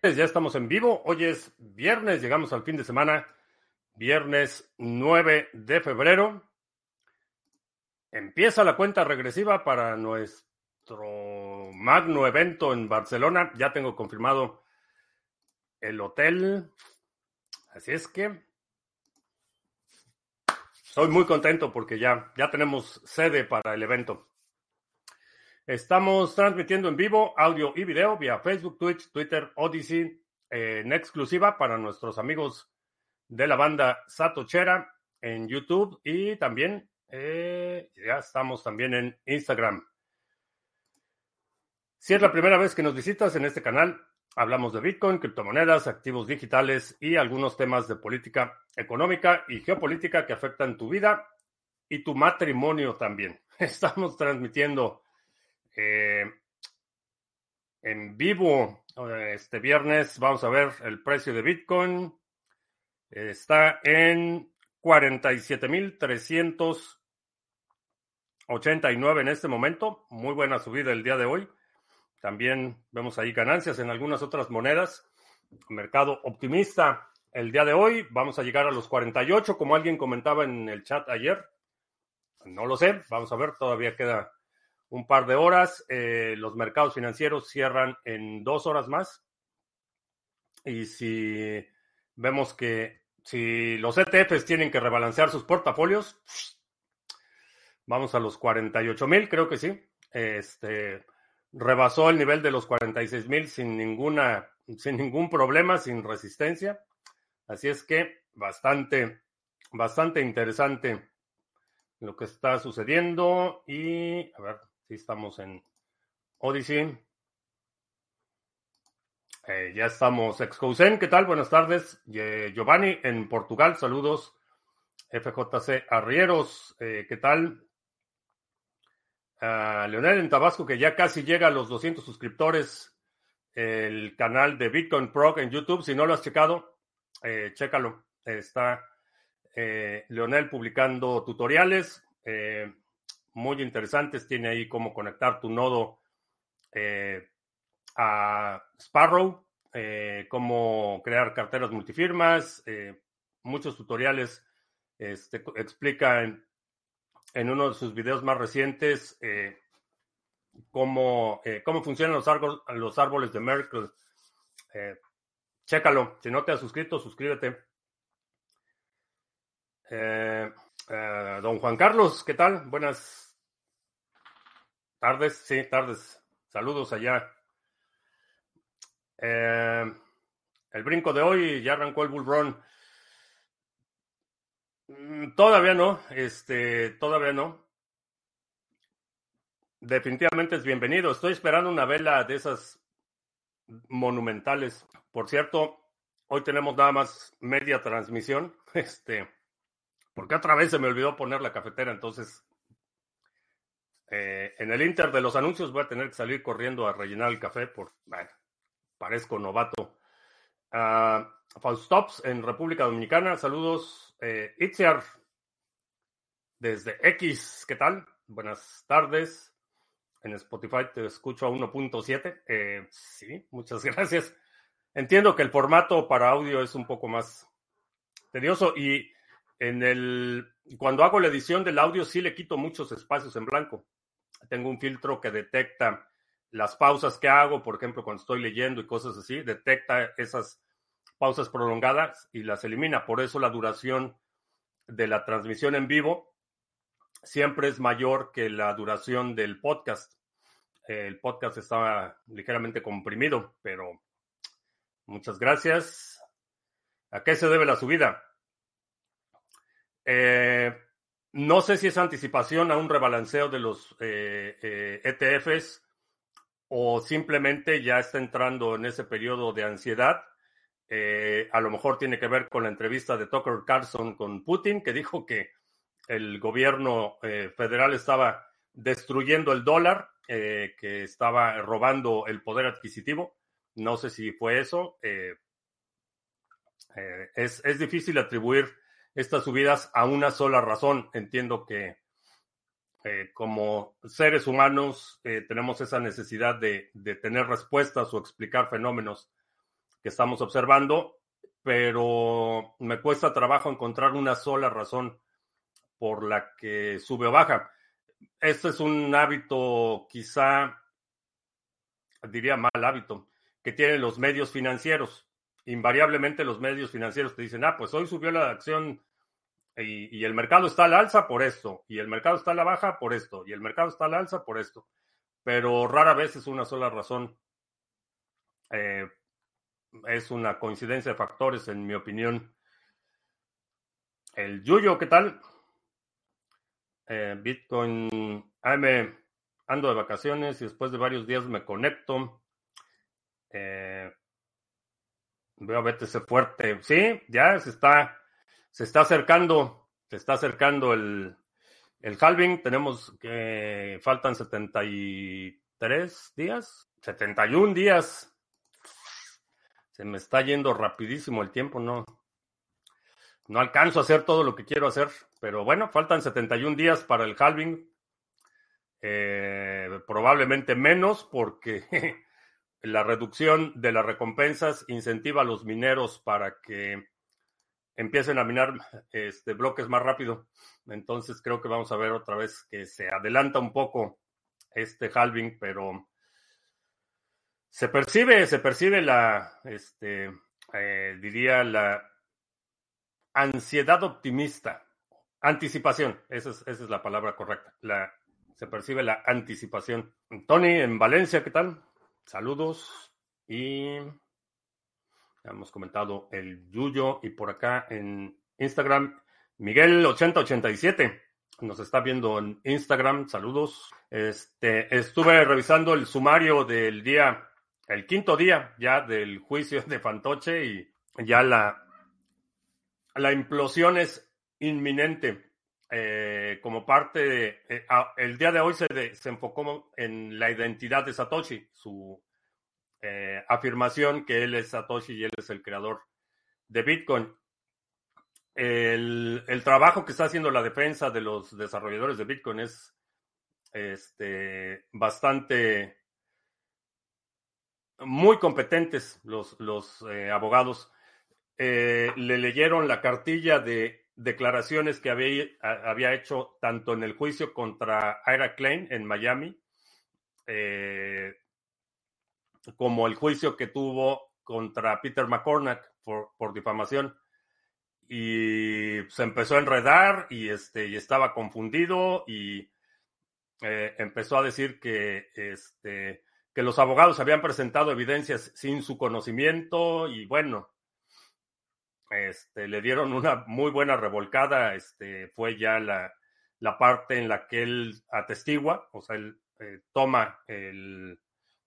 Ya estamos en vivo. Hoy es viernes, llegamos al fin de semana. Viernes 9 de febrero. Empieza la cuenta regresiva para nuestro magno evento en Barcelona. Ya tengo confirmado el hotel. Así es que estoy muy contento porque ya tenemos sede para el evento. Estamos transmitiendo en vivo audio y video vía Facebook, Twitch, Twitter, Odyssey, en exclusiva para nuestros amigos de la banda Satochera en YouTube y también ya estamos también en Instagram. Si es la primera vez que nos visitas en este canal, hablamos de Bitcoin, criptomonedas, activos digitales y algunos temas de política económica y geopolítica que afectan tu vida y tu matrimonio también. Estamos transmitiendo en vivo este viernes. Vamos a ver el precio de Bitcoin. Está en 47,389 en este momento. Muy buena subida el día de hoy. También vemos ahí ganancias en algunas otras monedas. Mercado optimista el día de hoy. Vamos a llegar a los 48, como alguien comentaba en el chat ayer. No lo sé. Vamos a ver. Todavía queda un par de horas. Los mercados financieros cierran en 2 horas más. Y si vemos que si los ETFs tienen que rebalancear sus portafolios, vamos a los 48,000, creo que sí. Rebasó el nivel de los 46,000 sin ningún problema, sin resistencia. Así es que bastante interesante lo que está sucediendo. Y a ver si estamos en Odyssey. Ya estamos. Excousen, ¿qué tal? Buenas tardes. Giovanni en Portugal, saludos. FJC Arrieros, ¿qué tal? Leonel en Tabasco, que ya casi llega a los 200 suscriptores. El canal de Bitcoin Pro en YouTube, si no lo has checado, chécalo. Está Leonel publicando tutoriales muy interesantes. Tiene ahí cómo conectar tu nodo a Sparrow, cómo crear carteras multifirmas, muchos tutoriales. Explica en uno de sus videos más recientes cómo funcionan los árboles de Merkle. Chécalo. Si no te has suscrito, suscríbete. Don Juan Carlos, ¿qué tal? Buenas tardes. Sí, tardes. Saludos allá. El brinco de hoy ya arrancó el bull run. Todavía no, todavía no. Definitivamente es bienvenido. Estoy esperando una vela de esas monumentales. Por cierto, hoy tenemos nada más media transmisión. Porque otra vez se me olvidó poner la cafetera, entonces en el inter de los anuncios voy a tener que salir corriendo a rellenar el café bueno, parezco novato. Faustops en República Dominicana, saludos. Itziar desde X, ¿qué tal? Buenas tardes. En Spotify te escucho a 1.7. Sí, muchas gracias. Entiendo que el formato para audio es un poco más tedioso y cuando hago la edición del audio sí le quito muchos espacios en blanco. Tengo un filtro que detecta las pausas que hago, por ejemplo, cuando estoy leyendo y cosas así, detecta esas pausas prolongadas y las elimina. Por eso la duración de la transmisión en vivo siempre es mayor que la duración del podcast. El podcast estaba ligeramente comprimido, pero muchas gracias. ¿A qué se debe la subida? No sé si es anticipación a un rebalanceo de los ETFs o simplemente ya está entrando en ese periodo de ansiedad. A lo mejor tiene que ver con la entrevista de Tucker Carlson con Putin, que dijo que el gobierno federal estaba destruyendo el dólar, que estaba robando el poder adquisitivo. No sé si fue eso. Es difícil atribuir estas subidas a una sola razón. Entiendo que como seres humanos tenemos esa necesidad de tener respuestas o explicar fenómenos que estamos observando, pero me cuesta trabajo encontrar una sola razón por la que sube o baja. Este es un hábito, quizá diría mal hábito, que tienen los medios financieros. Invariablemente los medios financieros te dicen, pues hoy subió la acción y el mercado está al alza por esto, y el mercado está a la baja por esto, y el mercado está al alza por esto. Pero rara vez es una sola razón. Es una coincidencia de factores, en mi opinión. El Yuyo, ¿qué tal? Bitcoin, me ando de vacaciones y después de varios días me conecto. Veo a BTC fuerte. Sí, ya se está acercando, el halving. Tenemos que faltan 73 días, 71 días. Se me está yendo rapidísimo el tiempo, no alcanzo a hacer todo lo que quiero hacer, pero bueno, faltan 71 días para el halving. Probablemente menos porque la reducción de las recompensas incentiva a los mineros para que empiecen a minar bloques más rápido. Entonces creo que vamos a ver otra vez que se adelanta un poco este halving, pero se percibe la, diría la ansiedad optimista, anticipación, esa es la palabra correcta. Se percibe la anticipación. Tony, en Valencia, ¿qué tal? Saludos. Y hemos comentado el Yuyo. Y por acá en Instagram, Miguel8087 nos está viendo en Instagram. Saludos. Estuve revisando el sumario del día, el quinto día ya del juicio de Fantoche, y ya la implosión es inminente. Como parte de... el día de hoy se enfocó en la identidad de Satoshi, su afirmación que él es Satoshi y él es el creador de Bitcoin. El trabajo que está haciendo la defensa de los desarrolladores de Bitcoin es bastante... muy competentes los abogados. Le leyeron la cartilla de declaraciones que había hecho tanto en el juicio contra Ira Klein en Miami, como el juicio que tuvo contra Peter McCormack por difamación. Y se empezó a enredar y estaba confundido y empezó a decir que los abogados habían presentado evidencias sin su conocimiento y bueno, le dieron una muy buena revolcada. Fue ya la parte en la que él atestigua, o sea, él toma el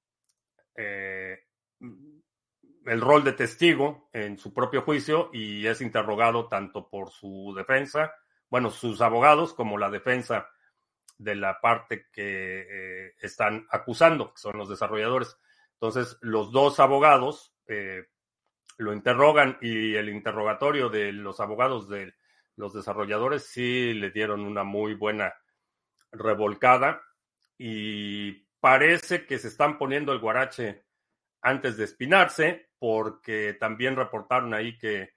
rol de testigo en su propio juicio y es interrogado tanto por su defensa, bueno, sus abogados, como la defensa de la parte que están acusando, que son los desarrolladores. Entonces, los dos abogados lo interrogan y el interrogatorio de los abogados de los desarrolladores sí le dieron una muy buena revolcada y parece que se están poniendo el guarache antes de espinarse, porque también reportaron ahí que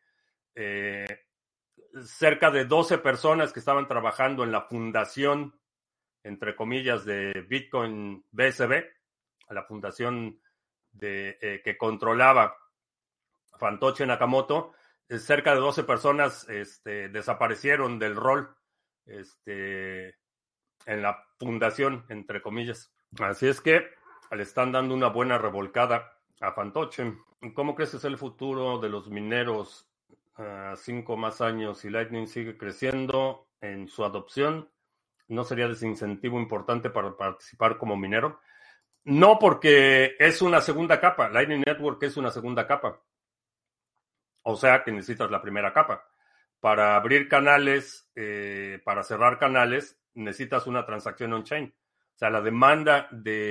cerca de 12 personas que estaban trabajando en la fundación, entre comillas, de Bitcoin BSB, la fundación que controlaba Fantoche Nakamoto, cerca de 12 personas desaparecieron del rol en la fundación, entre comillas. Así es que le están dando una buena revolcada a Fantoche. ¿Cómo crees que es el futuro de los mineros a 5 más años si Lightning sigue creciendo en su adopción? ¿No sería desincentivo importante para participar como minero? No, porque es una segunda capa. Lightning Network es una segunda capa. O sea que necesitas la primera capa. Para abrir canales, para cerrar canales, necesitas una transacción on-chain. O sea, la demanda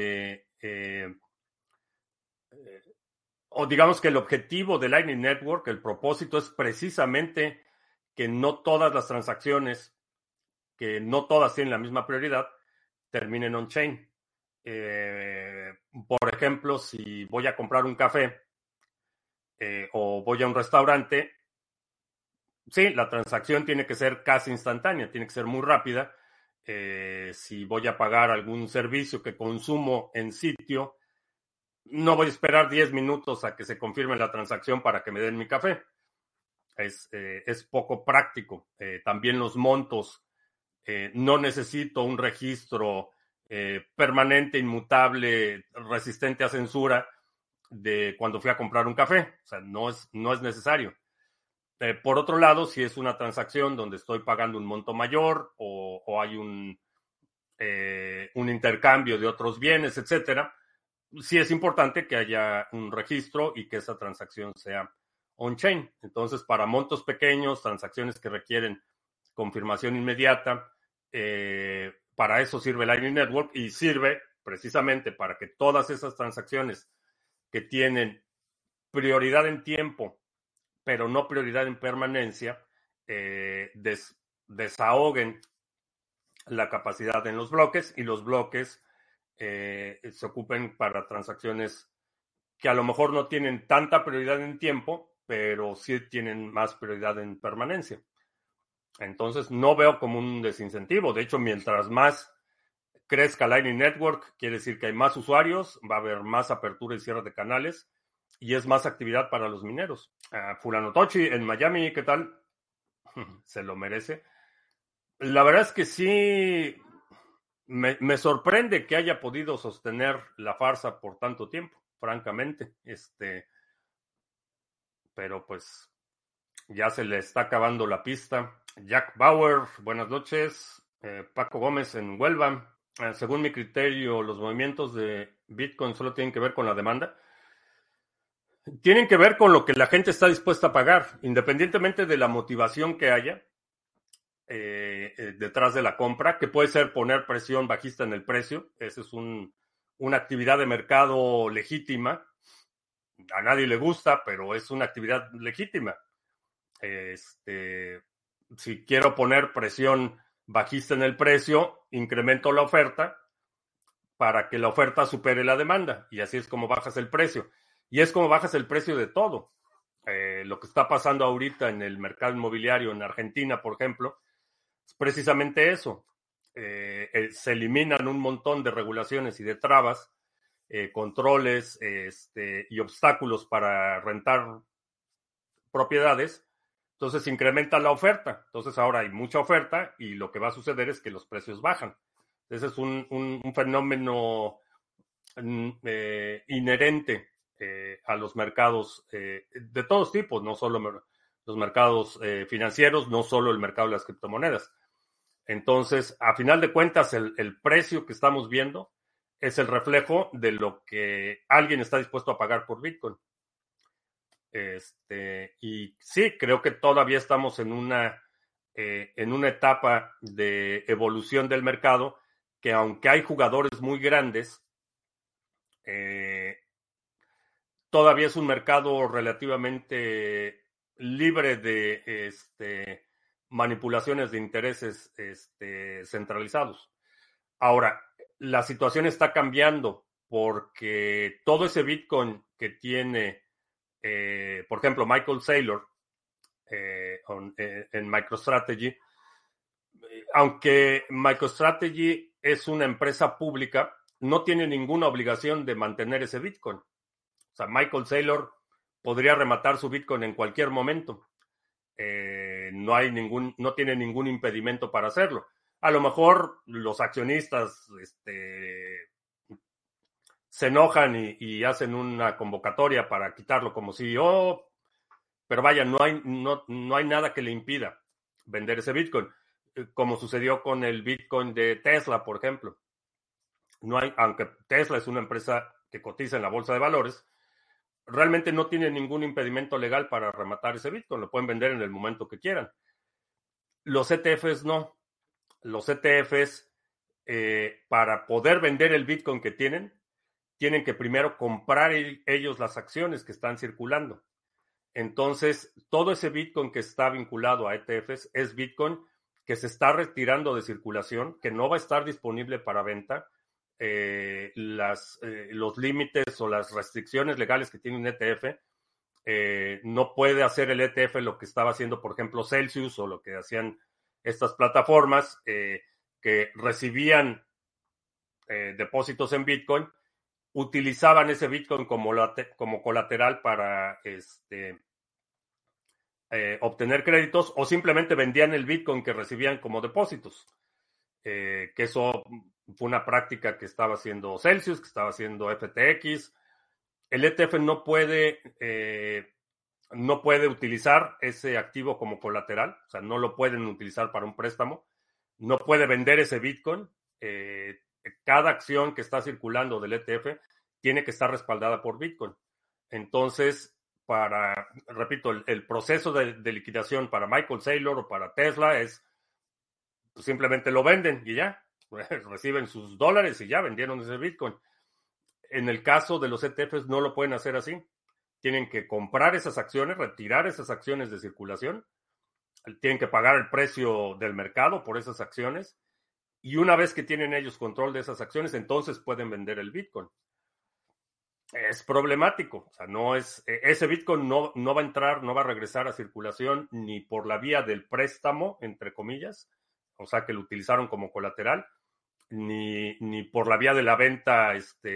o digamos que el objetivo de Lightning Network, el propósito es precisamente que no todas las transacciones, que no todas tienen la misma prioridad, terminen on-chain. Por ejemplo, si voy a comprar un café, o voy a un restaurante, sí, la transacción tiene que ser casi instantánea, tiene que ser muy rápida. Si voy a pagar algún servicio que consumo en sitio, no voy a esperar 10 minutos a que se confirme la transacción para que me den mi café. Es poco práctico. También los montos. No necesito un registro permanente, inmutable, resistente a censura de cuando fui a comprar un café. O sea, no es necesario. Por otro lado, si es una transacción donde estoy pagando un monto mayor o hay un intercambio de otros bienes, etcétera, sí es importante que haya un registro y que esa transacción sea on-chain. Entonces, para montos pequeños, transacciones que requieren confirmación inmediata, para eso sirve Lightning Network y sirve precisamente para que todas esas transacciones que tienen prioridad en tiempo, pero no prioridad en permanencia, desahoguen la capacidad en los bloques y los bloques se ocupen para transacciones que a lo mejor no tienen tanta prioridad en tiempo, pero sí tienen más prioridad en permanencia. Entonces, no veo como un desincentivo. De hecho, mientras más crezca Lightning Network, quiere decir que hay más usuarios, va a haber más apertura y cierre de canales y es más actividad para los mineros. Fulano Tochi en Miami, ¿qué tal? Se lo merece. La verdad es que sí, me sorprende que haya podido sostener la farsa por tanto tiempo, francamente. Pero pues ya se le está acabando la pista. Jack Bauer, buenas noches. Paco Gómez en Huelva. Según mi criterio, los movimientos de Bitcoin solo tienen que ver con la demanda. Tienen que ver con lo que la gente está dispuesta a pagar, independientemente de la motivación que haya detrás de la compra, que puede ser poner presión bajista en el precio. Esa es una actividad de mercado legítima. A nadie le gusta, pero es una actividad legítima. Si quiero poner presión bajista en el precio, incremento la oferta para que la oferta supere la demanda y así es como bajas el precio. Y es como bajas el precio de todo. Lo que está pasando ahorita en el mercado inmobiliario en Argentina, por ejemplo, es precisamente eso. Se eliminan un montón de regulaciones y de trabas, controles y obstáculos para rentar propiedades. Entonces incrementa la oferta. Entonces ahora hay mucha oferta y lo que va a suceder es que los precios bajan. Ese es un fenómeno inherente a los mercados de todos tipos, no solo los mercados financieros, no solo el mercado de las criptomonedas. Entonces, a final de cuentas, el precio que estamos viendo es el reflejo de lo que alguien está dispuesto a pagar por Bitcoin. Y sí, creo que todavía estamos en una etapa de evolución del mercado que aunque hay jugadores muy grandes, todavía es un mercado relativamente libre de manipulaciones de intereses centralizados. Ahora, la situación está cambiando porque todo ese Bitcoin que tiene, por ejemplo, Michael Saylor en MicroStrategy, aunque MicroStrategy es una empresa pública, no tiene ninguna obligación de mantener ese Bitcoin. O sea, Michael Saylor podría rematar su Bitcoin en cualquier momento. No tiene ningún impedimento para hacerlo. A lo mejor los accionistas se enojan y hacen una convocatoria para quitarlo como CEO, pero vaya, no hay nada que le impida vender ese Bitcoin, como sucedió con el Bitcoin de Tesla, por ejemplo. Aunque Tesla es una empresa que cotiza en la bolsa de valores, realmente no tiene ningún impedimento legal para rematar ese Bitcoin, lo pueden vender en el momento que quieran. Los ETFs no. Los ETFs, para poder vender el Bitcoin que tienen que primero comprar ellos las acciones que están circulando. Entonces, todo ese Bitcoin que está vinculado a ETFs es Bitcoin que se está retirando de circulación, que no va a estar disponible para venta. Los límites o las restricciones legales que tiene un ETF no puede hacer el ETF lo que estaba haciendo, por ejemplo, Celsius o lo que hacían estas plataformas que recibían depósitos en Bitcoin, utilizaban ese Bitcoin como colateral para obtener créditos o simplemente vendían el Bitcoin que recibían como depósitos. Que eso fue una práctica que estaba haciendo Celsius, que estaba haciendo FTX. El ETF no puede utilizar ese activo como colateral, o sea, no lo pueden utilizar para un préstamo, no puede vender ese Bitcoin. Cada acción que está circulando del ETF tiene que estar respaldada por Bitcoin. Entonces, repito, el proceso de liquidación para Michael Saylor o para Tesla es pues, simplemente lo venden y ya, reciben sus dólares y ya vendieron ese Bitcoin. En el caso de los ETFs no lo pueden hacer así. Tienen que comprar esas acciones, retirar esas acciones de circulación, tienen que pagar el precio del mercado por esas acciones y una vez que tienen ellos control de esas acciones, entonces pueden vender el Bitcoin. Es problemático, o sea, ese Bitcoin no va a entrar, no va a regresar a circulación ni por la vía del préstamo, entre comillas, o sea, que lo utilizaron como colateral, ni por la vía de la venta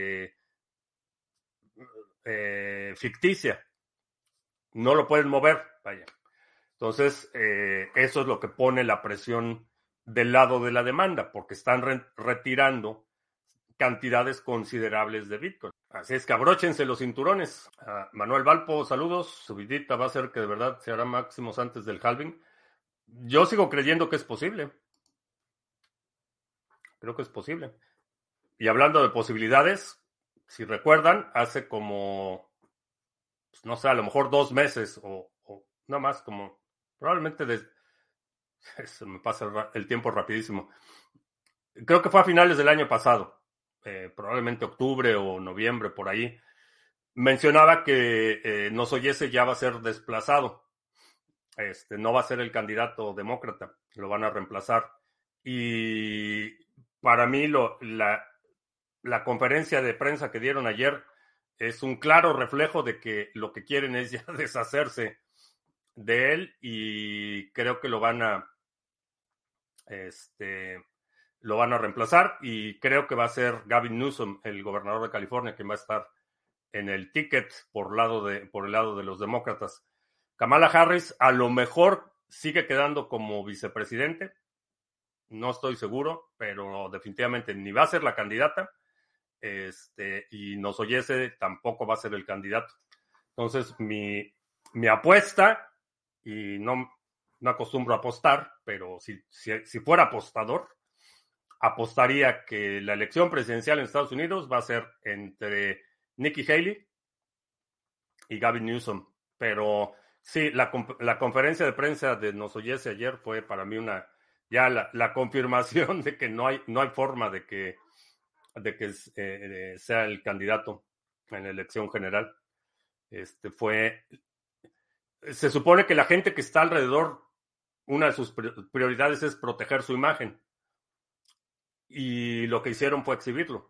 ficticia. No lo pueden mover, vaya. Entonces, eso es lo que pone la presión del lado de la demanda, porque están retirando cantidades considerables de Bitcoin. Así es que abróchense los cinturones. Manuel Valpo, saludos. Subidita va a ser que de verdad se hará máximos antes del halving. Yo sigo creyendo que es posible. Creo que es posible. Y hablando de posibilidades, si recuerdan, hace como, pues, no sé, a lo mejor 2 meses o no más, como probablemente se me pasa el tiempo rapidísimo. Creo que fue a finales del año pasado, probablemente octubre o noviembre, por ahí. Mencionaba que Nosoyese ya va a ser desplazado. No va a ser el candidato demócrata, lo van a reemplazar. Y para mí la conferencia de prensa que dieron ayer es un claro reflejo de que lo que quieren es ya deshacerse de él y creo que lo van a reemplazar y creo que va a ser Gavin Newsom, el gobernador de California, quien va a estar en el ticket por el lado de los demócratas. Kamala Harris a lo mejor sigue quedando como vicepresidente, no estoy seguro, pero definitivamente ni va a ser la candidata, y Nosoyese tampoco va a ser el candidato. Entonces, mi apuesta, y no acostumbro a apostar, pero si fuera apostador, apostaría que la elección presidencial en Estados Unidos va a ser entre Nikki Haley y Gavin Newsom. Pero sí, la conferencia de prensa de Nosoyese ayer fue para mí ya la confirmación de que no hay forma de que sea el candidato en la elección general. Se supone que la gente que está alrededor, una de sus prioridades es proteger su imagen. Y lo que hicieron fue exhibirlo.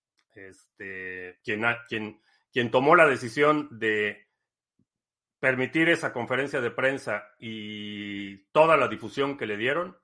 Quien tomó la decisión de permitir esa conferencia de prensa y toda la difusión que le dieron,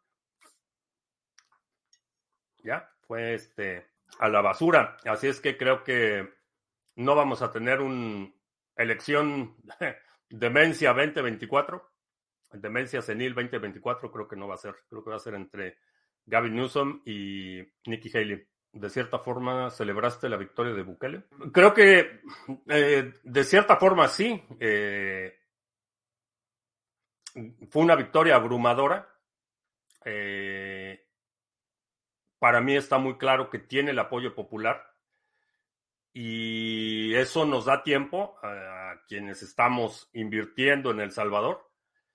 ya fue a la basura. Así es que creo que no vamos a tener una elección demencia 2024, demencia senil 2024, creo que no va a ser. Creo que va a ser entre Gavin Newsom y Nikki Haley. De cierta forma, ¿celebraste la victoria de Bukele? Creo que de cierta forma sí. Fue una victoria abrumadora. Para mí está muy claro que tiene el apoyo popular y eso nos da tiempo a quienes estamos invirtiendo en El Salvador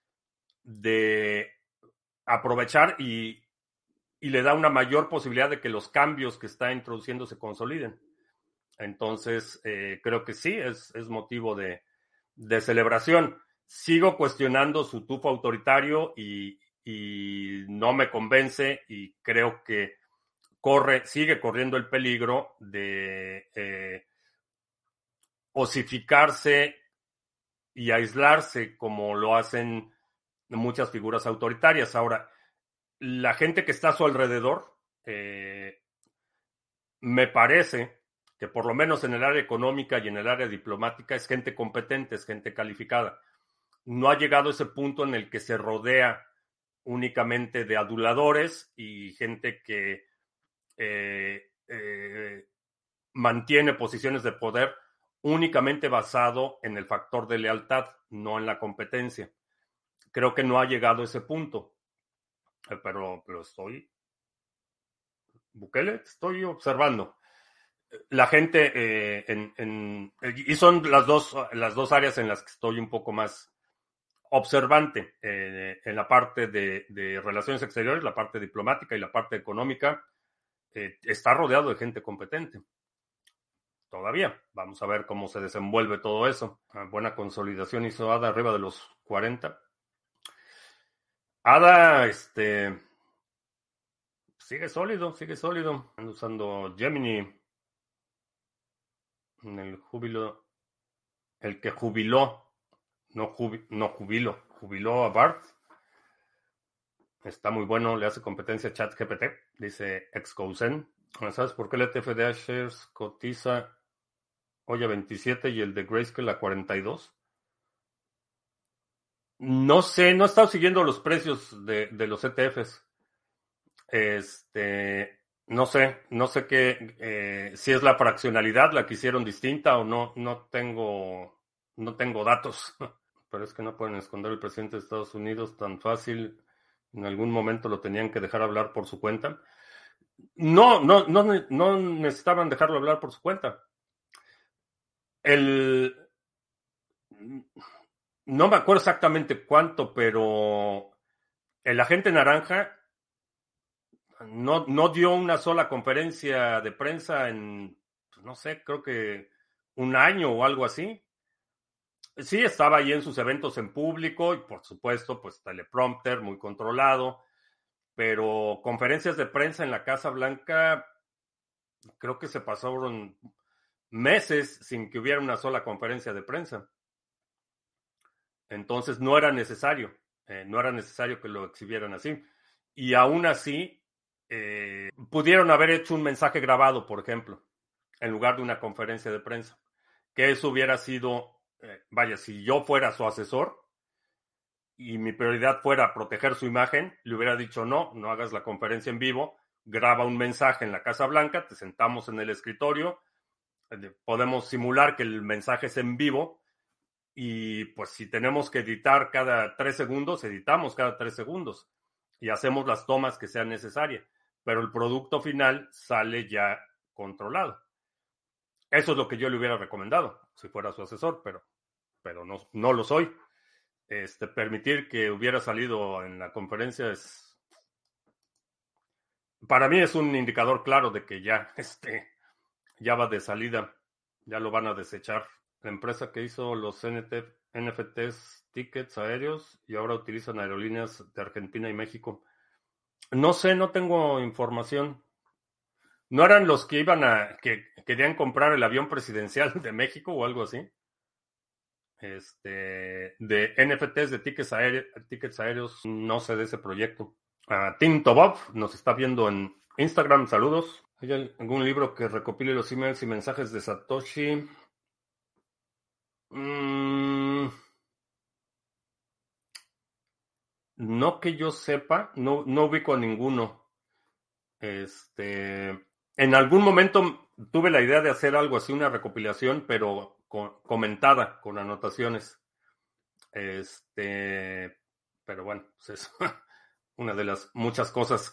de aprovechar y le da una mayor posibilidad de que los cambios que está introduciendo se consoliden. Entonces, creo que sí, es motivo de celebración. Sigo cuestionando su tufo autoritario y no me convence y creo que sigue corriendo el peligro de osificarse y aislarse como lo hacen muchas figuras autoritarias. Ahora, la gente que está a su alrededor, me parece que por lo menos en el área económica y en el área diplomática es gente competente, es gente calificada. No ha llegado a ese punto en el que se rodea únicamente de aduladores y gente que mantiene posiciones de poder únicamente basado en el factor de lealtad, no en la competencia. Creo que no ha llegado a ese punto, pero Bukele, estoy observando. La gente y son las dos áreas en las que estoy un poco más observante, en la parte de relaciones exteriores, la parte diplomática y la parte económica. Está rodeado de gente competente. Todavía. Vamos a ver cómo se desenvuelve todo eso. Buena consolidación hizo ADA arriba de los 40. ADA, sigue sólido, sigue sólido. Ando usando Gemini en el júbilo. El que jubiló, no jubiló a Bart. Está muy bueno, le hace competencia a ChatGPT, dice Excousen. ¿Sabes por qué el ETF de iShares cotiza hoy a 27 y el de Grayscale a 42? No sé, no he estado siguiendo los precios de los ETFs. No sé qué, si es la fraccionalidad la que hicieron distinta o no, no tengo datos. Pero es que no pueden esconder al presidente de Estados Unidos tan fácil. En algún momento lo tenían que dejar hablar por su cuenta. No necesitaban dejarlo hablar por su cuenta. No me acuerdo exactamente cuánto, pero el agente naranja no dio una sola conferencia de prensa en, pues, no sé, creo que un año o algo así. Sí, estaba ahí en sus eventos en público y por supuesto, pues teleprompter, muy controlado, pero conferencias de prensa en la Casa Blanca, creo que se pasaron meses sin que hubiera una sola conferencia de prensa. Entonces no era necesario que lo exhibieran así. Y aún así, pudieron haber hecho un mensaje grabado, por ejemplo, en lugar de una conferencia de prensa. Que eso hubiera sido, vaya, si yo fuera su asesor y mi prioridad fuera proteger su imagen, le hubiera dicho no hagas la conferencia en vivo, graba un mensaje en la Casa Blanca, te sentamos en el escritorio, podemos simular que el mensaje es en vivo y pues si tenemos que editar cada 3 segundos, editamos cada 3 segundos y hacemos las tomas que sean necesarias, pero el producto final sale ya controlado. Eso es lo que yo le hubiera recomendado si fuera su asesor, pero no lo soy. Permitir que hubiera salido en la conferencia para mí es un indicador claro de que ya va de salida, ya lo van a desechar. La empresa que hizo los NFTs, tickets aéreos, y ahora utilizan aerolíneas de Argentina y México. No sé, no tengo información. ¿No eran los que que querían comprar el avión presidencial de México o algo así? De NFTs de tickets aéreos, no sé de ese proyecto. Tinto Bob nos está viendo en Instagram, saludos. ¿Hay algún libro que recopile los emails y mensajes de Satoshi? No que yo sepa, no ubico a ninguno. En algún momento tuve la idea de hacer algo así, una recopilación, pero comentada, con anotaciones. Pero bueno, pues es una de las muchas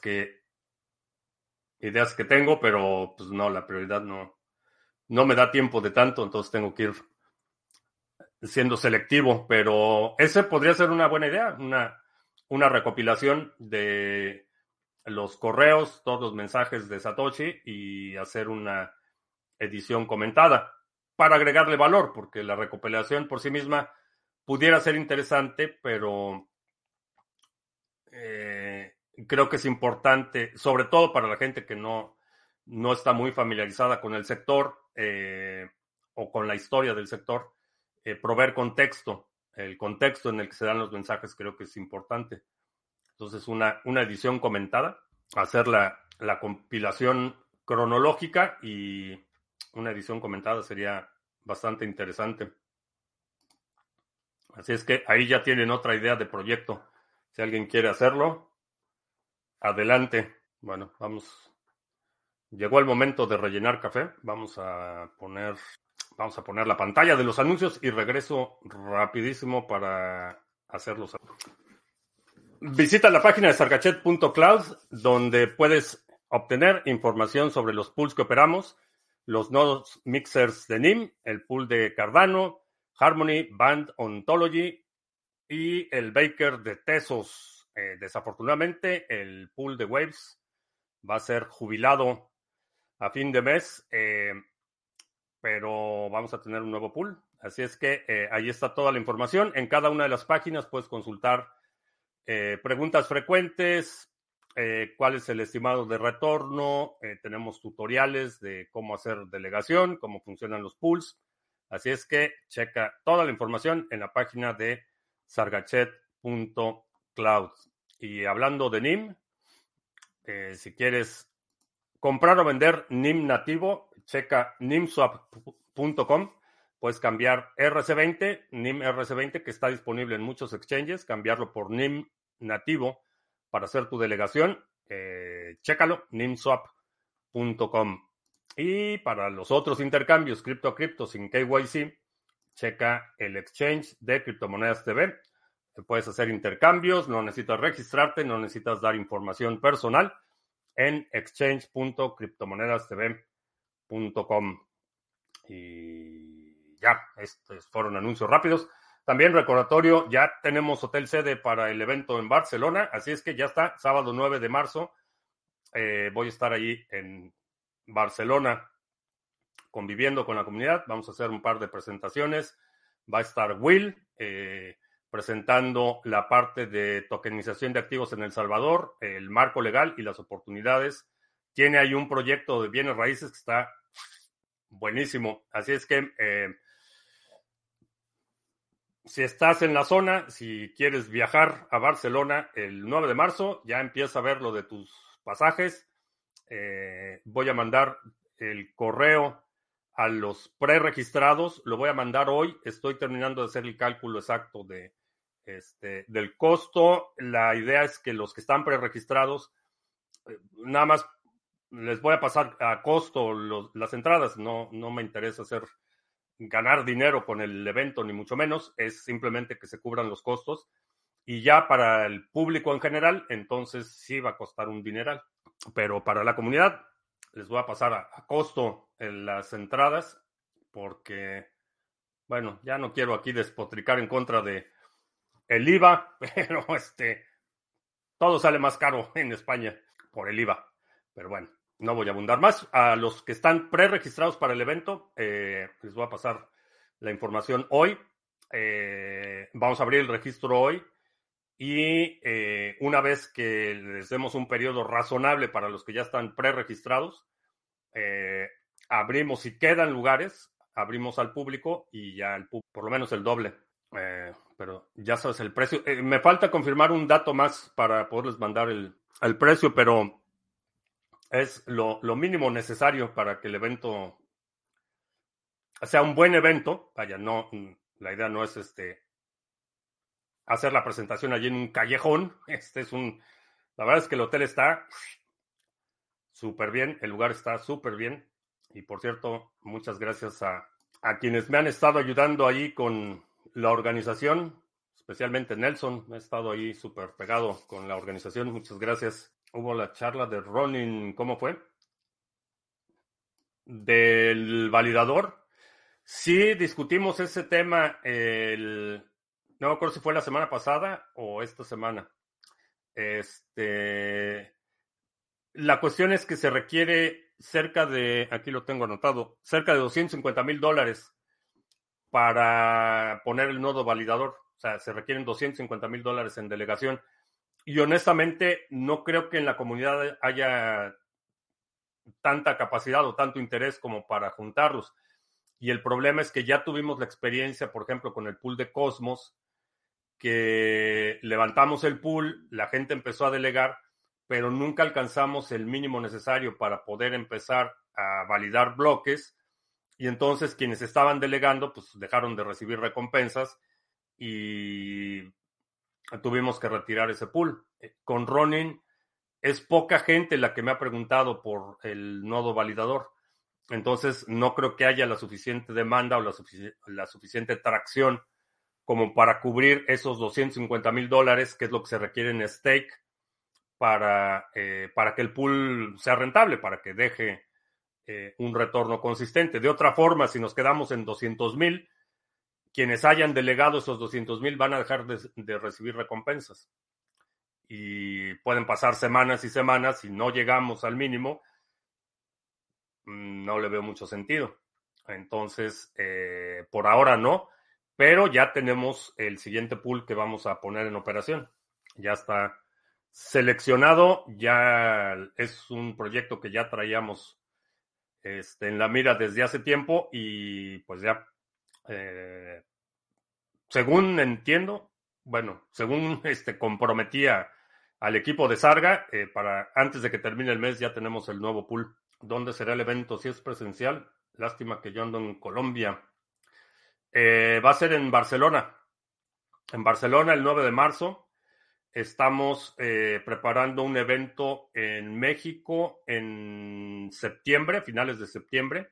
ideas que tengo, pero pues no, la prioridad no me da tiempo de tanto, entonces tengo que ir siendo selectivo, pero ese podría ser una buena idea, una recopilación de los correos, todos los mensajes de Satoshi y hacer una edición comentada para agregarle valor, porque la recopilación por sí misma pudiera ser interesante, pero creo que es importante, sobre todo para la gente que no está muy familiarizada con el sector o con la historia del sector, proveer contexto el contexto en el que se dan los mensajes creo que es importante. Entonces, una edición comentada, hacer la compilación cronológica y una edición comentada sería bastante interesante. Así es que ahí ya tienen otra idea de proyecto. Si alguien quiere hacerlo, adelante. Bueno, vamos. Llegó el momento de rellenar café. Vamos a poner la pantalla de los anuncios y regreso rapidísimo para hacerlos. Visita la página de sargachet.cloud donde puedes obtener información sobre los pools que operamos, los nodos mixers de NIM, el pool de Cardano, Harmony, Band, Ontology y el Baker de Tesos. Desafortunadamente, el pool de Waves va a ser jubilado a fin de mes, pero vamos a tener un nuevo pool. Así es que ahí está toda la información. En cada una de las páginas puedes consultar preguntas frecuentes, cuál es el estimado de retorno, tenemos tutoriales de cómo hacer delegación, cómo funcionan los pools. Así es que checa toda la información en la página de sargachet.cloud. Y hablando de NIM, si quieres comprar o vender NIM nativo, checa nimswap.com. Puedes cambiar RC20, NIM RC20, que está disponible en muchos exchanges, cambiarlo por NIM nativo para hacer tu delegación. Chécalo, nimswap.com. Y para los otros intercambios cripto a cripto sin KYC, checa el exchange de Criptomonedas TV. Puedes hacer intercambios, no necesitas registrarte, no necesitas dar información personal en exchange.criptomonedastv.com. Y ya, estos fueron anuncios rápidos. También recordatorio, ya tenemos hotel sede para el evento en Barcelona, así es que ya está, sábado 9 de marzo. Voy a estar allí en Barcelona conviviendo con la comunidad. Vamos a hacer un par de presentaciones. Va a estar Will presentando la parte de tokenización de activos en El Salvador, el marco legal y las oportunidades. Tiene ahí un proyecto de bienes raíces que está buenísimo. Así es que si estás en la zona, si quieres viajar a Barcelona el 9 de marzo, ya empieza a ver lo de tus pasajes. Voy a mandar el correo a los preregistrados. Lo voy a mandar hoy. Estoy terminando de hacer el cálculo exacto del costo. La idea es que los que están preregistrados, nada más les voy a pasar a costo las entradas. No me interesa ganar dinero con el evento, ni mucho menos. Es simplemente que se cubran los costos. Y ya para el público en general, entonces sí va a costar un dineral. Pero para la comunidad, les voy a pasar a costo en las entradas, porque, bueno, ya no quiero aquí despotricar en contra de el IVA, pero todo sale más caro en España por el IVA. Pero bueno, no voy a abundar más. A los que están preregistrados para el evento, les voy a pasar la información hoy. Vamos a abrir el registro hoy. Y una vez que les demos un periodo razonable para los que ya están preregistrados, abrimos, si quedan lugares, abrimos al público y ya por lo menos el doble. Pero ya sabes el precio. Me falta confirmar un dato más para poderles mandar el precio, pero es lo mínimo necesario para que el evento sea un buen evento. Vaya, no, la idea no es hacer la presentación allí en un callejón. La verdad es que el hotel está súper bien, el lugar está súper bien. Y por cierto, muchas gracias a quienes me han estado ayudando ahí con la organización, especialmente Nelson. He estado ahí súper pegado con la organización. Muchas gracias. Hubo la charla de Ronin, ¿cómo fue? Del validador. Sí, discutimos ese tema no me acuerdo si fue la semana pasada o esta semana. La cuestión es que se requiere aquí lo tengo anotado, cerca de $250,000 para poner el nodo validador. O sea, se requieren $250,000 en delegación. Y honestamente, no creo que en la comunidad haya tanta capacidad o tanto interés como para juntarlos. Y el problema es que ya tuvimos la experiencia, por ejemplo, con el pool de Cosmos, que levantamos el pool, la gente empezó a delegar, pero nunca alcanzamos el mínimo necesario para poder empezar a validar bloques, y entonces quienes estaban delegando pues dejaron de recibir recompensas y tuvimos que retirar ese pool. Con Ronin es poca gente la que me ha preguntado por el nodo validador. Entonces, no creo que haya la suficiente demanda o la suficiente tracción como para cubrir esos $250,000, que es lo que se requiere en stake para que el pool sea rentable, para que deje un retorno consistente. De otra forma, si nos quedamos en 200,000, quienes hayan delegado esos 200,000 van a dejar de recibir recompensas. Y pueden pasar semanas y semanas y no llegamos al mínimo. No le veo mucho sentido. Entonces, por ahora no, pero ya tenemos el siguiente pool que vamos a poner en operación. Ya está seleccionado, ya es un proyecto que ya traíamos en la mira desde hace tiempo y pues ya, según entiendo, bueno, según comprometía al equipo de Sarga, para antes de que termine el mes ya tenemos el nuevo pool. ¿Dónde será el evento? Si es presencial, lástima que yo ando en Colombia. Va a ser en Barcelona. En Barcelona el 9 de marzo. Estamos preparando un evento en México en septiembre, finales de septiembre.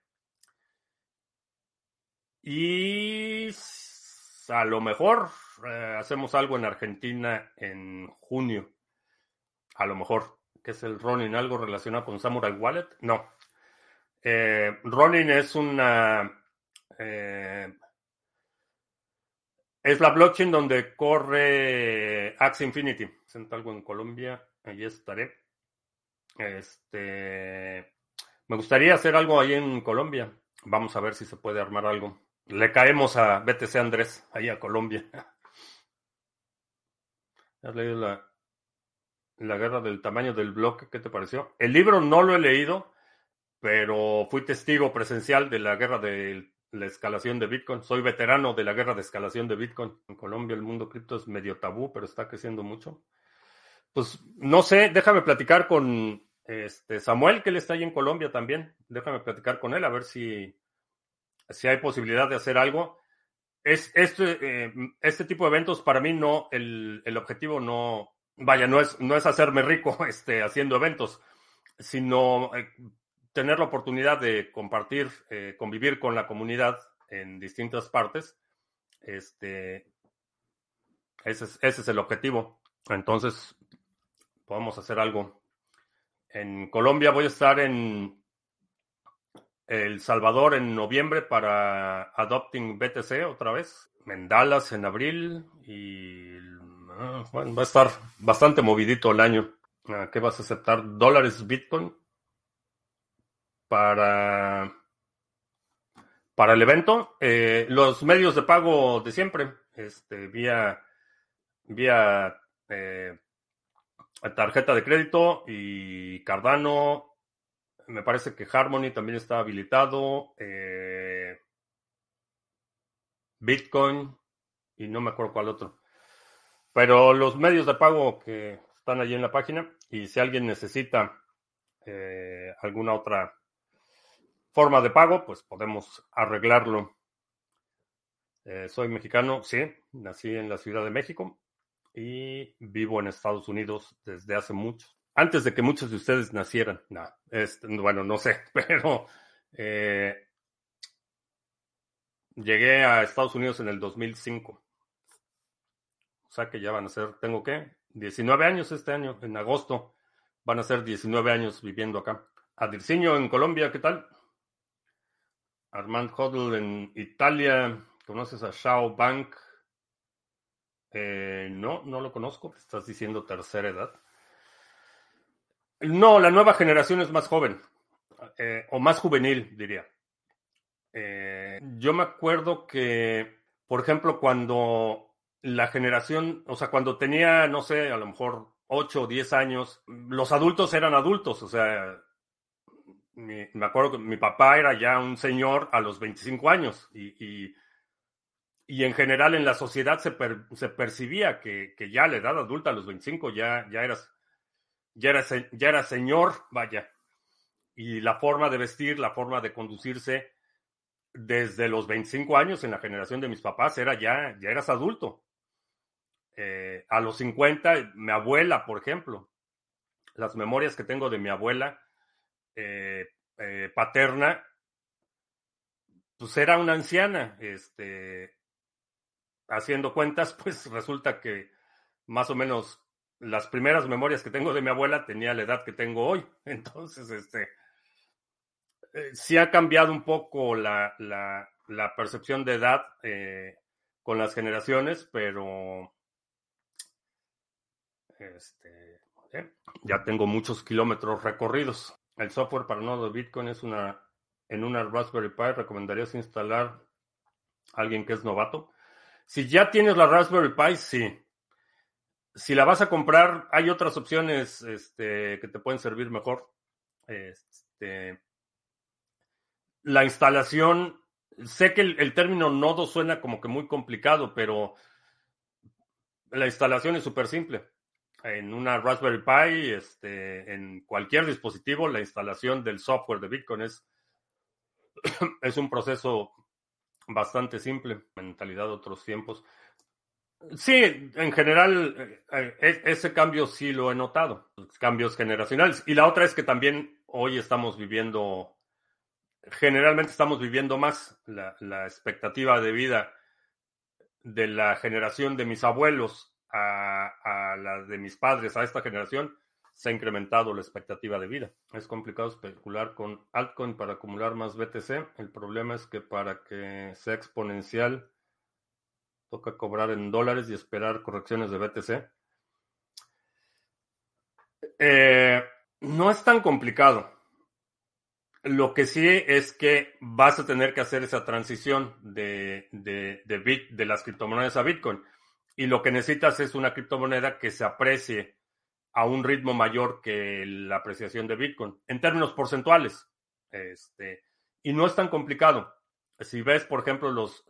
Y a lo mejor hacemos algo en Argentina en junio. A lo mejor. ¿Qué es el Ronin? ¿Algo relacionado con Samurai Wallet? No. Ronin es una... es la blockchain donde corre Axie Infinity. Siento algo en Colombia, allí estaré. Me gustaría hacer algo ahí en Colombia. Vamos a ver si se puede armar algo. Le caemos a BTC Andrés, ahí a Colombia. ¿Has leído la guerra del tamaño del bloque? ¿Qué te pareció? El libro no lo he leído, pero fui testigo presencial de la guerra de la escalación de Bitcoin. Soy veterano de la guerra de escalación de Bitcoin. En Colombia el mundo cripto es medio tabú, pero está creciendo mucho. Pues no sé, déjame platicar con Samuel, que él está ahí en Colombia también. Déjame platicar con él a ver si hay posibilidad de hacer algo. Este tipo de eventos para mí no, el objetivo no, vaya, no es hacerme rico haciendo eventos, sino tener la oportunidad de compartir, convivir con la comunidad en distintas partes. Ese es el objetivo. Entonces, podemos hacer algo. En Colombia voy a estar en El Salvador en noviembre para Adopting BTC otra vez. En Dallas en abril. Y bueno, va a estar bastante movidito el año. ¿Qué vas a aceptar? ¿Dólares Bitcoin? Para el evento, los medios de pago de siempre, vía tarjeta de crédito y Cardano. Me parece que Harmony también está habilitado, Bitcoin y no me acuerdo cuál otro. Pero los medios de pago que están allí en la página, y si alguien necesita alguna otra forma de pago, pues podemos arreglarlo. Soy mexicano, sí, nací en la Ciudad de México y vivo en Estados Unidos desde hace mucho. Antes de que muchos de ustedes nacieran. No, bueno, no sé, pero llegué a Estados Unidos en el 2005. O sea que ya van a ser, ¿tengo qué? 19 años este año, en agosto. Van a ser 19 años viviendo acá. Adirciño en Colombia, ¿qué tal? Armand Hodl en Italia. ¿Conoces a Shao Bank? No lo conozco. Estás diciendo tercera edad. No, la nueva generación es más joven. O más juvenil, diría. Yo me acuerdo que, por ejemplo, cuando la generación, o sea, cuando tenía, no sé, a lo mejor 8 o 10 años, los adultos eran adultos. O sea, me acuerdo que mi papá era ya un señor a los 25 años y Y en general en la sociedad se percibía que ya a la edad adulta, a los 25, ya eras señor, vaya. Y la forma de vestir, la forma de conducirse, desde los 25 años en la generación de mis papás, ya eras adulto. A los 50, mi abuela, por ejemplo, las memorias que tengo de mi abuela paterna, pues era una anciana, haciendo cuentas, pues resulta que más o menos las primeras memorias que tengo de mi abuela tenía la edad que tengo hoy. Entonces, sí ha cambiado un poco la percepción de edad con las generaciones, pero ya tengo muchos kilómetros recorridos. El software para nodo de Bitcoin en una Raspberry Pi. ¿Recomendarías instalar a alguien que es novato? Si ya tienes la Raspberry Pi, sí. Si la vas a comprar, hay otras opciones que te pueden servir mejor. La instalación, sé que el término nodo suena como que muy complicado, pero la instalación es súper simple. En una Raspberry Pi, en cualquier dispositivo, la instalación del software de Bitcoin es un proceso bastante simple. Mentalidad de otros tiempos. Sí, en general, ese cambio sí lo he notado. Cambios generacionales. Y la otra es que también hoy generalmente estamos viviendo más. La expectativa de vida de la generación de mis abuelos a la de mis padres, a esta generación, se ha incrementado la expectativa de vida. Es complicado especular con altcoin para acumular más BTC. El problema es que para que sea exponencial, toca cobrar en dólares y esperar correcciones de BTC. No es tan complicado. Lo que sí es que vas a tener que hacer esa transición de las criptomonedas a Bitcoin. Y lo que necesitas es una criptomoneda que se aprecie a un ritmo mayor que la apreciación de Bitcoin, en términos porcentuales. Y no es tan complicado. Si ves, por ejemplo,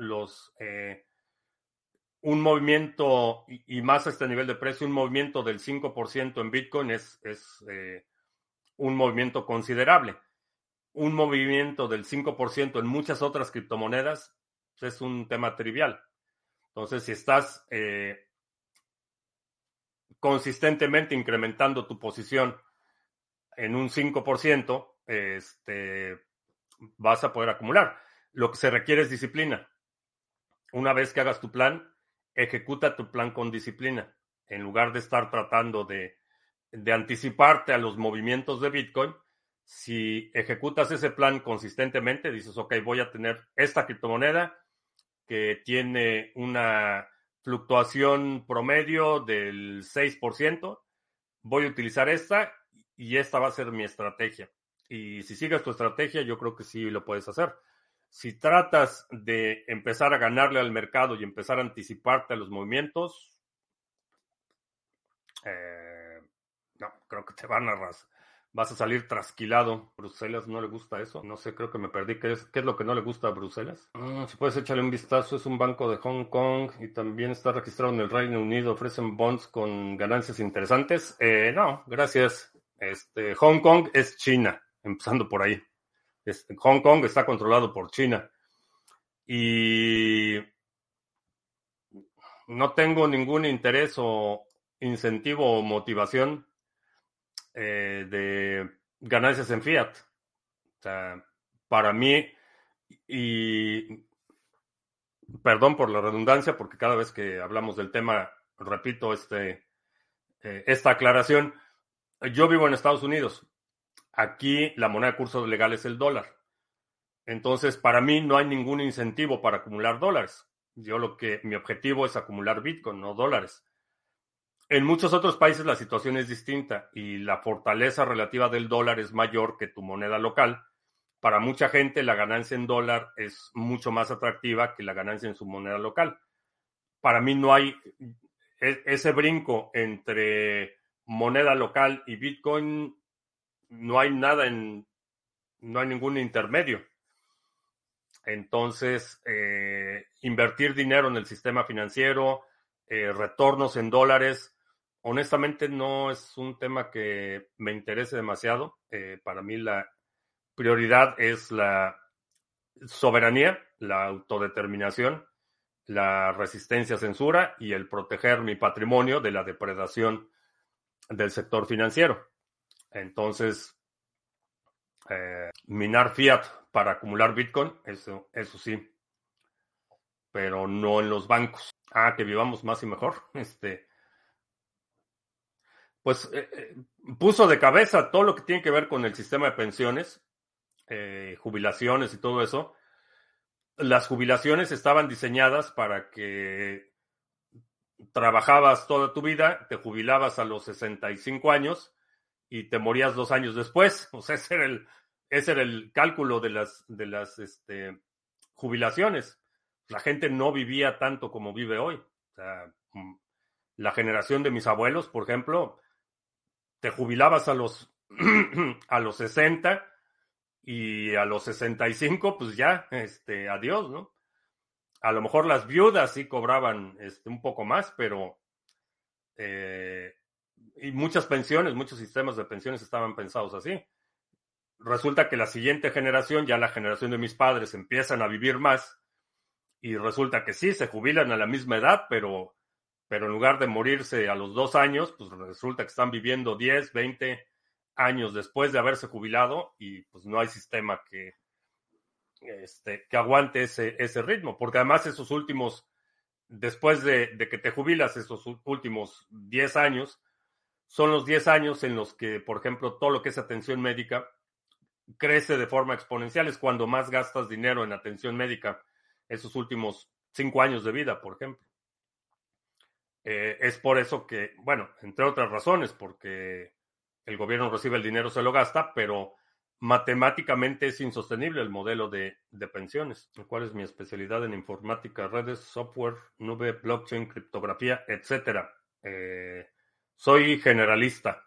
un movimiento, y más a este nivel de precio, un movimiento del 5% en Bitcoin es un movimiento considerable. Un movimiento del 5% en muchas otras criptomonedas pues, es un tema trivial. Entonces, si estás consistentemente incrementando tu posición en un 5%, vas a poder acumular. Lo que se requiere es disciplina. Una vez que hagas tu plan, ejecuta tu plan con disciplina. En lugar de estar tratando de anticiparte a los movimientos de Bitcoin, si ejecutas ese plan consistentemente, dices, ok, voy a tener esta criptomoneda que tiene una fluctuación promedio del 6%, voy a utilizar esta y esta va a ser mi estrategia. Y si sigues tu estrategia, yo creo que sí lo puedes hacer. Si tratas de empezar a ganarle al mercado y empezar a anticiparte a los movimientos, no, creo que vas a salir trasquilado. Bruselas no le gusta eso. No sé, creo que me perdí. ¿Qué es lo que no le gusta a Bruselas? Si puedes echarle un vistazo, es un banco de Hong Kong y también está registrado en el Reino Unido. Ofrecen bonds con ganancias interesantes. No, gracias. Hong Kong es China, empezando por ahí. Hong Kong está controlado por China. Y no tengo ningún interés o incentivo o motivación de ganancias en fiat. O sea, para mí, y perdón por la redundancia, porque cada vez que hablamos del tema, repito esta aclaración. Yo vivo en Estados Unidos. Aquí la moneda de curso legal es el dólar. Entonces, para mí no hay ningún incentivo para acumular dólares. Mi objetivo es acumular Bitcoin, no dólares. En muchos otros países la situación es distinta y la fortaleza relativa del dólar es mayor que tu moneda local. Para mucha gente la ganancia en dólar es mucho más atractiva que la ganancia en su moneda local. Para mí no hay ese brinco entre moneda local y Bitcoin, no hay ningún intermedio. Entonces, invertir dinero en el sistema financiero, retornos en dólares, honestamente no es un tema que me interese demasiado. Para mí la prioridad es la soberanía, la autodeterminación, la resistencia a censura y el proteger mi patrimonio de la depredación del sector financiero. Entonces, minar fiat para acumular Bitcoin, eso sí, pero no en los bancos. Que vivamos más y mejor. Pues puso de cabeza todo lo que tiene que ver con el sistema de pensiones, jubilaciones y todo eso. Las jubilaciones estaban diseñadas para que trabajabas toda tu vida, te jubilabas a los 65 años y te morías 2 años después. O sea, ese era el cálculo de las jubilaciones. La gente no vivía tanto como vive hoy. O sea, la generación de mis abuelos, por ejemplo, te jubilabas a los, a los 60 y a los 65, pues ya, adiós, ¿no? A lo mejor las viudas sí cobraban un poco más, pero y muchas pensiones, muchos sistemas de pensiones estaban pensados así. Resulta que la siguiente generación, ya la generación de mis padres, empiezan a vivir más y resulta que sí, se jubilan a la misma edad, pero en lugar de morirse a los 2 años, pues resulta que están viviendo 10, 20 años después de haberse jubilado y pues no hay sistema que aguante ese ritmo, porque además esos últimos, después de que te jubilas, esos últimos 10 años, son los 10 años en los que, por ejemplo, todo lo que es atención médica crece de forma exponencial, es cuando más gastas dinero en atención médica, esos últimos 5 años de vida, por ejemplo. Es por eso que, bueno, entre otras razones, porque el gobierno recibe el dinero, se lo gasta, pero matemáticamente es insostenible el modelo de pensiones. ¿Cuál es mi especialidad en informática, redes, software, nube, blockchain, criptografía, etcétera? Soy generalista.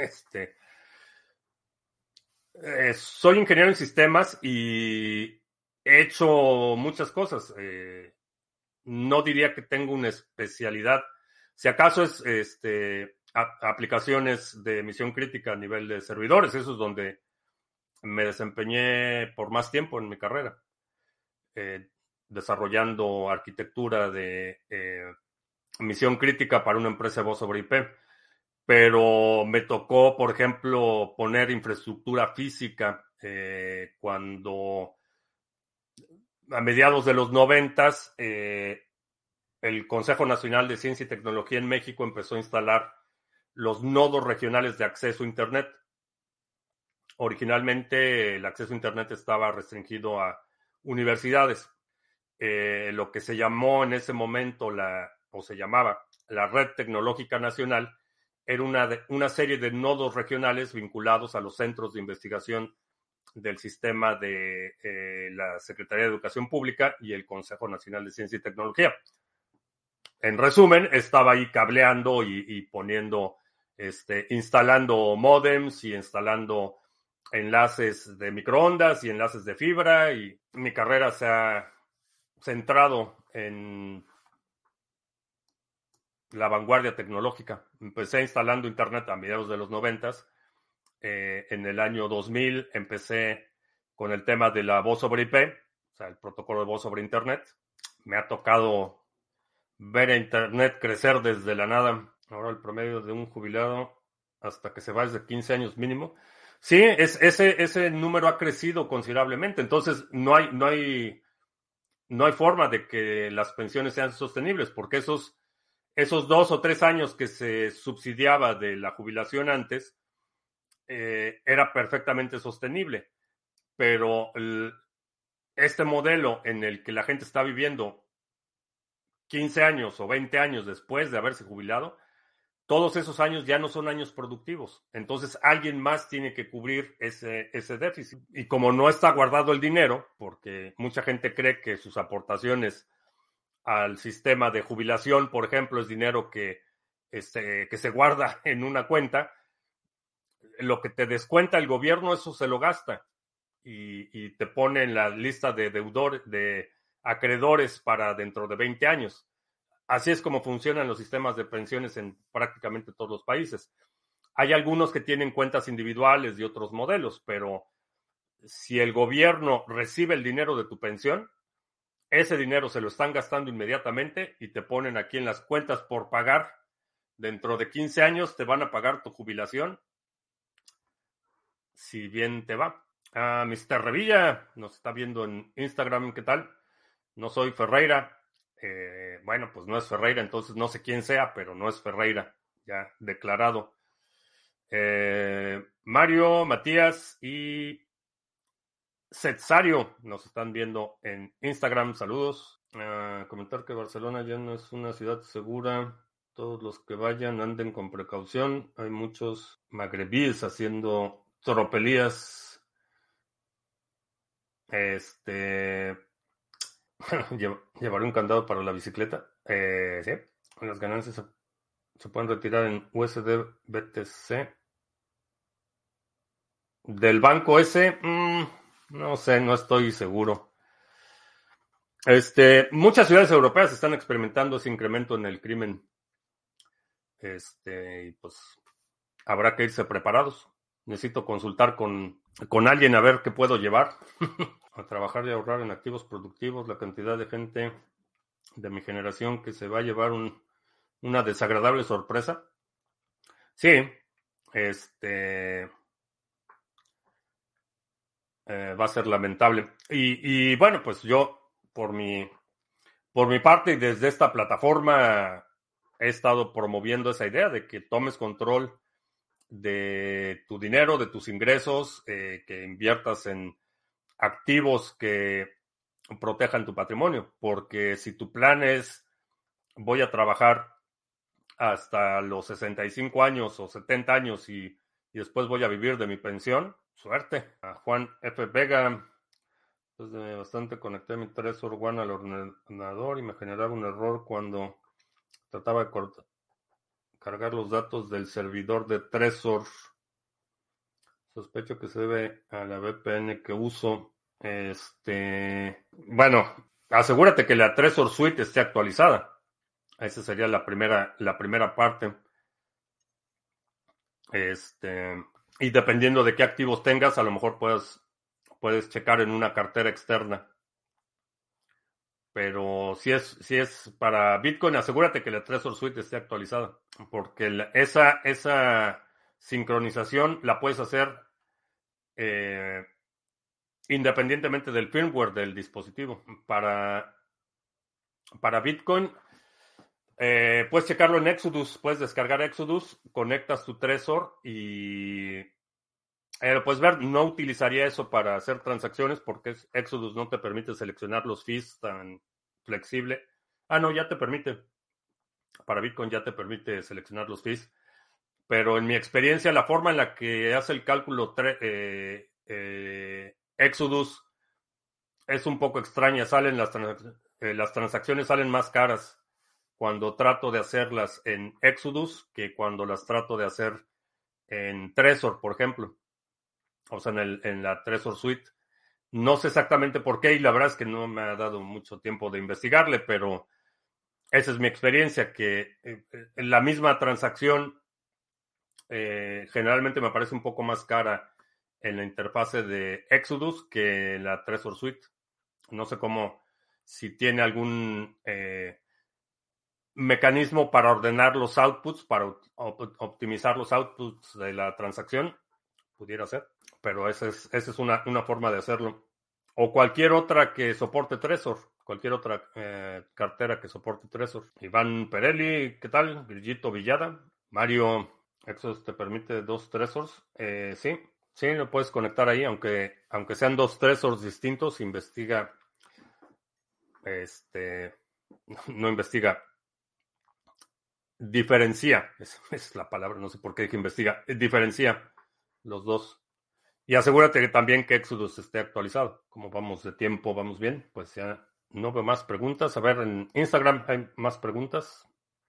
Soy ingeniero en sistemas y he hecho muchas cosas. No diría que tengo una especialidad. Si acaso es aplicaciones de misión crítica a nivel de servidores, eso es donde me desempeñé por más tiempo en mi carrera, desarrollando arquitectura de misión crítica para una empresa de voz sobre IP. Pero me tocó, por ejemplo, poner infraestructura física cuando a mediados de los 90 el Consejo Nacional de Ciencia y Tecnología en México empezó a instalar los nodos regionales de acceso a Internet. Originalmente el acceso a Internet estaba restringido a universidades. Lo que se llamó en ese momento se llamaba la Red Tecnológica Nacional era una serie de nodos regionales vinculados a los centros de investigación del sistema de la Secretaría de Educación Pública y el Consejo Nacional de Ciencia y Tecnología. En resumen, estaba ahí cableando y poniendo, instalando módems y instalando enlaces de microondas y enlaces de fibra, y mi carrera se ha centrado en la vanguardia tecnológica. Empecé instalando Internet a mediados de los 90. En el año 2000 empecé con el tema de la voz sobre IP, o sea, el protocolo de voz sobre Internet. Me ha tocado ver a Internet crecer desde la nada. Ahora el promedio de un jubilado hasta que se va es de 15 años mínimo. Sí, ese número ha crecido considerablemente. Entonces, no hay forma de que las pensiones sean sostenibles, porque esos 2 o 3 años que se subsidiaba de la jubilación antes era perfectamente sostenible. Pero este modelo en el que la gente está viviendo 15 años o 20 años después de haberse jubilado, todos esos años ya no son años productivos. Entonces alguien más tiene que cubrir ese déficit. Y como no está guardado el dinero, porque mucha gente cree que sus aportaciones al sistema de jubilación, por ejemplo, es dinero que se guarda en una cuenta, lo que te descuenta el gobierno, eso se lo gasta. y te pone en la lista de de acreedores para dentro de 20 años. Así es como funcionan los sistemas de pensiones en prácticamente todos los países. Hay algunos que tienen cuentas individuales y otros modelos, pero si el gobierno recibe el dinero de tu pensión, ese dinero se lo están gastando inmediatamente y te ponen aquí en las cuentas por pagar. Dentro de 15 años te van a pagar tu jubilación, si bien te va. Mr. Revilla nos está viendo en Instagram, ¿qué tal? No soy Ferreira. Bueno, pues no es Ferreira, entonces no sé quién sea, pero no es Ferreira, ya declarado. Mario, Matías y Cetsario nos están viendo en Instagram. Saludos. Comentar que Barcelona ya no es una ciudad segura. Todos los que vayan anden con precaución. Hay muchos magrebíes haciendo tropelías. Llevaré un candado para la bicicleta. Sí. Las ganancias se pueden retirar en USD BTC. Del banco ese, no sé, no estoy seguro. Muchas ciudades europeas están experimentando ese incremento en el crimen. Y pues habrá que irse preparados. Necesito consultar con alguien a ver qué puedo llevar. A trabajar y ahorrar en activos productivos. La cantidad de gente de mi generación que se va a llevar una desagradable sorpresa. Sí, va a ser lamentable. Y bueno, pues yo, por mi parte, y desde esta plataforma, he estado promoviendo esa idea de que tomes control de tu dinero, de tus ingresos, que inviertas en activos que protejan tu patrimonio. Porque si tu plan es voy a trabajar hasta los 65 años o 70 años y después voy a vivir de mi pensión, suerte. A Juan F. Vega, desde bastante conecté mi Trezor One al ordenador y me generaba un error cuando trataba de cargar los datos del servidor de Trezor. Sospecho que se debe a la VPN que uso. Bueno, asegúrate que la Trezor Suite esté actualizada. Esa sería la primera parte. Y dependiendo de qué activos tengas, a lo mejor puedes checar en una cartera externa. Pero si es para Bitcoin, asegúrate que la Trezor Suite esté actualizada. Porque esa sincronización la puedes hacer independientemente del firmware del dispositivo. Para Bitcoin, puedes checarlo en Exodus. Puedes descargar Exodus, conectas tu Trezor y lo puedes ver. No utilizaría eso para hacer transacciones porque Exodus no te permite seleccionar los fees tan flexible. No, ya te permite. Para Bitcoin ya te permite seleccionar los fees. Pero en mi experiencia, la forma en la que hace el cálculo Exodus es un poco extraña. Las transacciones salen más caras cuando trato de hacerlas en Exodus que cuando las trato de hacer en Trezor, por ejemplo. O sea, en la Trezor Suite. No sé exactamente por qué y la verdad es que no me ha dado mucho tiempo de investigarle, pero esa es mi experiencia, que la misma transacción generalmente me parece un poco más cara en la interfase de Exodus que en la Trezor Suite. No sé si tiene algún mecanismo para ordenar los outputs, para optimizar los outputs de la transacción, pudiera ser, pero esa es una forma de hacerlo. O cualquier otra que soporte Trezor, cualquier otra cartera que soporte Trezor. Iván Perelli, ¿qué tal? Virgito Villada. Mario, ¿Exodus te permite 2 Trezors? Sí, lo puedes conectar ahí, aunque sean 2 Trezors distintos, investiga, no investiga, diferencia, es la palabra, no sé por qué dije investiga, diferencia los dos. Y asegúrate también que Exodus esté actualizado. Como vamos de tiempo, vamos bien, pues ya no veo más preguntas. A ver, en Instagram hay más preguntas.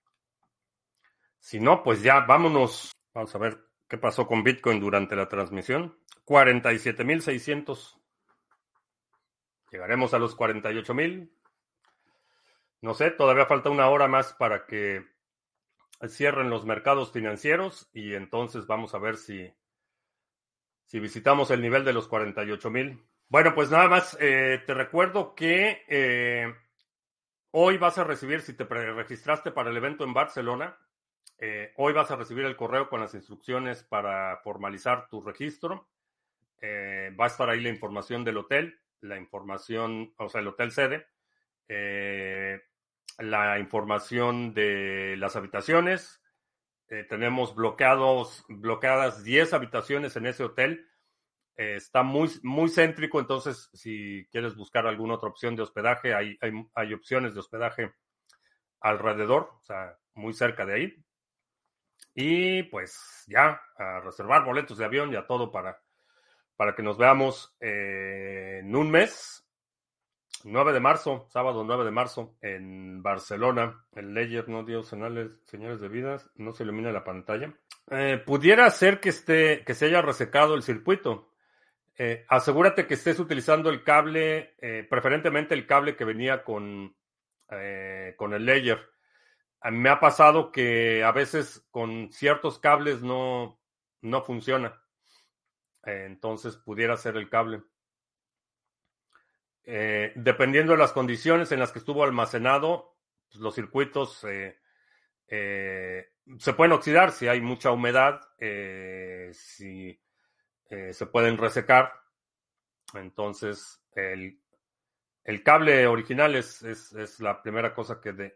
Si no, pues ya vámonos. Vamos a ver qué pasó con Bitcoin durante la transmisión. 47,600. Llegaremos a los 48,000. No sé, todavía falta una hora más para que cierren los mercados financieros y entonces vamos a ver si visitamos el nivel de los 48,000. Bueno, pues nada más te recuerdo que hoy vas a recibir, si te registraste para el evento en Barcelona, hoy vas a recibir el correo con las instrucciones para formalizar tu registro. Va a estar ahí la información del hotel, la información, o sea, el hotel sede, la información de las habitaciones. Tenemos bloqueadas 10 habitaciones en ese hotel. Está muy, muy céntrico, entonces si quieres buscar alguna otra opción de hospedaje, hay opciones de hospedaje alrededor, o sea, muy cerca de ahí. Y pues ya, a reservar boletos de avión y a todo para que nos veamos en un mes, 9 de marzo, sábado 9 de marzo, en Barcelona. El Ledger no dio señales de vida, no se ilumina la pantalla. Pudiera ser que se haya resecado el circuito. Asegúrate que estés utilizando el cable, preferentemente el cable que venía con el Ledger. A mí me ha pasado que a veces con ciertos cables no funciona. Entonces pudiera ser el cable. Dependiendo de las condiciones en las que estuvo almacenado, pues los circuitos se pueden oxidar si hay mucha humedad, si se pueden resecar. Entonces, el cable original es la primera cosa que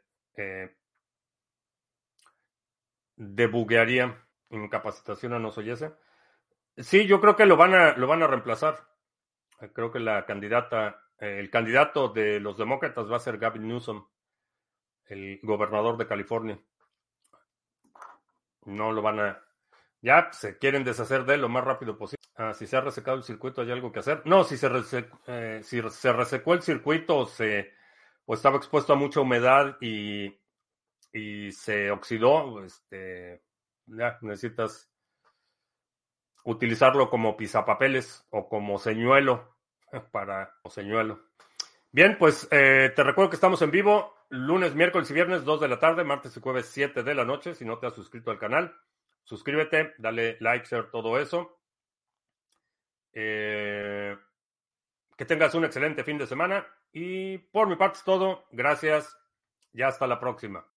debuguearía. Incapacitación a no se oyese. Sí, yo creo que lo van a reemplazar. Creo que el candidato de los demócratas va a ser Gavin Newsom, el gobernador de California. No lo van a... Ya se quieren deshacer de él lo más rápido posible. Si se ha resecado el circuito, ¿hay algo que hacer? No, si se resecó el circuito o estaba expuesto a mucha humedad y se oxidó, ya necesitas utilizarlo como pisapapeles o como señuelo señuelo. Bien, pues te recuerdo que estamos en vivo lunes, miércoles y viernes 2 de la tarde, martes y jueves 7 de la noche. Si no te has suscrito al canal, suscríbete, dale like, share, todo eso. Que tengas un excelente fin de semana y por mi parte es todo. Gracias y hasta la próxima.